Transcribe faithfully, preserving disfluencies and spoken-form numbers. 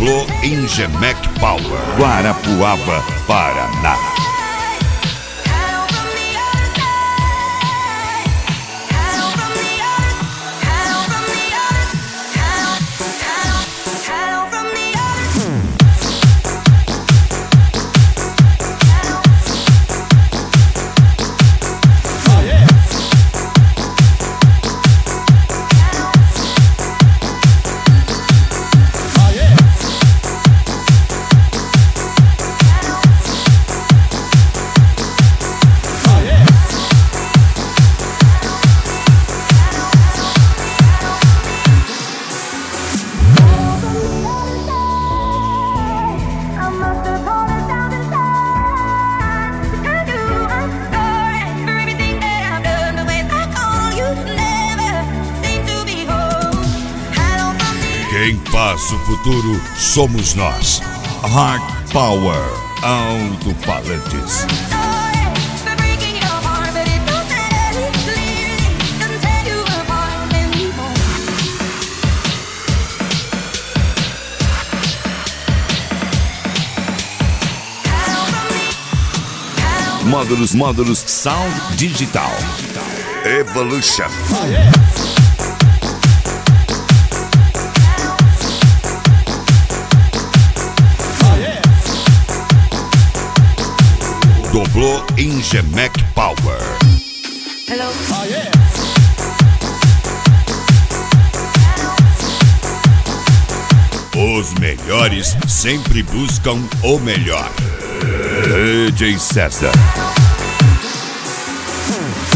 Dublô em Gemec Power, Guarapuava, Paraná. Quem faz o futuro somos nós. Hard Power Alto-Falantes. Módulos, módulos, Sound Digital. Evolution. Dublô em Gemec Power. Hello. Oh, yeah. Os melhores sempre buscam o melhor. D J César.